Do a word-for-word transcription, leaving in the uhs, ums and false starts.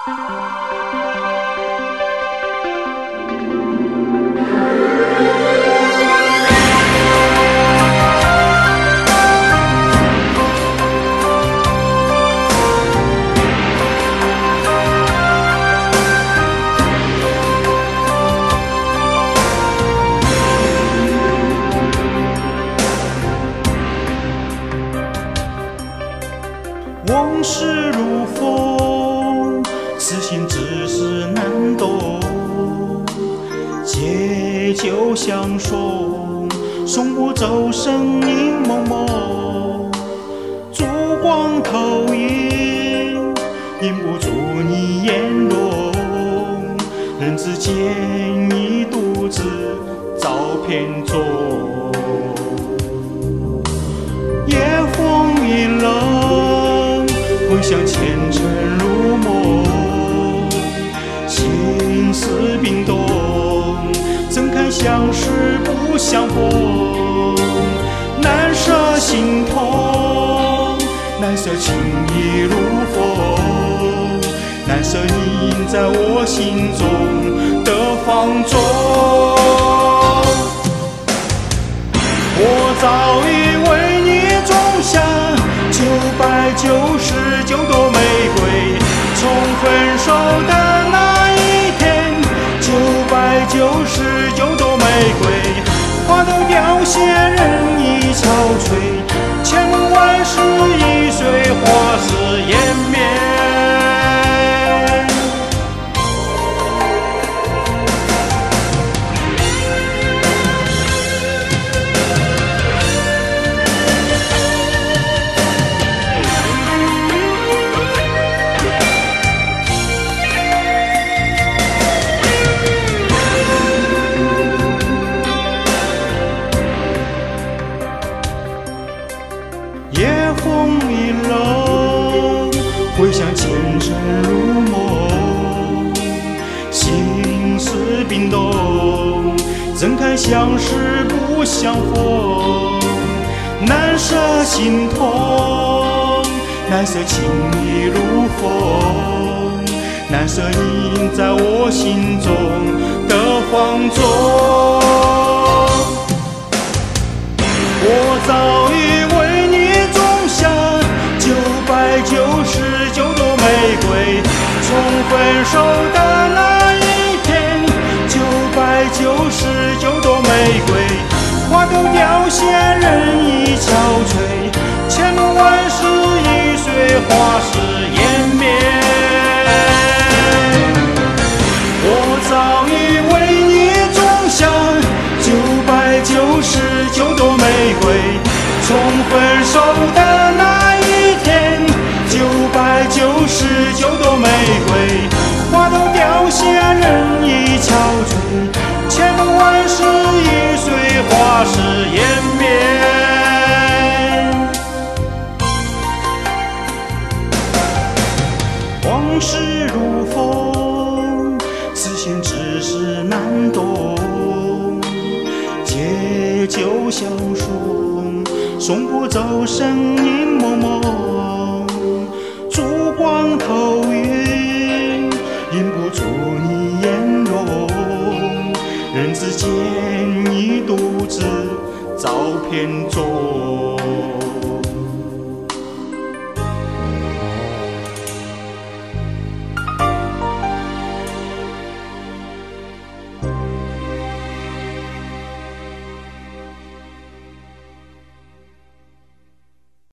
往事如风，此心只是难懂。借酒相送，送不走声音蒙蒙。烛光投影，映不住你颜容。人只见你独自照片中。夜风一冷，回想前尘如梦，心思冰冻，怎堪相识不相逢？难舍心痛，难舍情意如风，难舍你在我心中的放纵。我早已为你种下九百九十九朵玫瑰，从分手的那一天，九百九十九朵玫瑰，花都凋谢，人已憔悴，千门万世易碎，花事湮灭。夜风一冷，回想前尘如梦，心思冰冻，怎堪相识不相逢？难舍心痛，难舍情意如风，难舍你在我心中的放纵。我早已为你种下九百九十九朵玫瑰，从分手的那一天，九百九十九朵玫瑰，花都凋谢，人已憔悴，千门万世易碎，花事湮灭。我早已为你种下九百九十九朵玫瑰，从分手的那一天，九百九十九朵玫瑰，花都凋谢，人已憔悴，千门万世易碎，花事湮灭。往事如风，此心只是难懂。借酒相送，送不走声音蒙蒙。烛光投影，映不住你颜容。人只见你独自照片中。